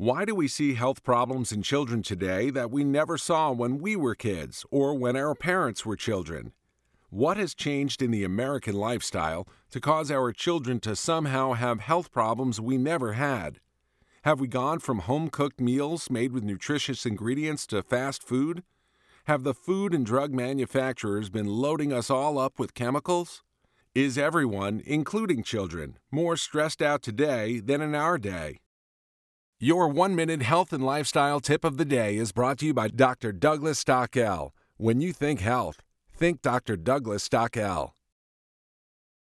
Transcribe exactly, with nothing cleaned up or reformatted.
Why do we see health problems in children today that we never saw when we were kids or when our parents were children? What has changed in the American lifestyle to cause our children to somehow have health problems we never had? Have we gone from home-cooked meals made with nutritious ingredients to fast food? Have the food and drug manufacturers been loading us all up with chemicals? Is everyone, including children, more stressed out today than in our day? Your one-minute health and lifestyle tip of the day is brought to you by Doctor Douglas Stockel. When you think health, think Doctor Douglas Stockel.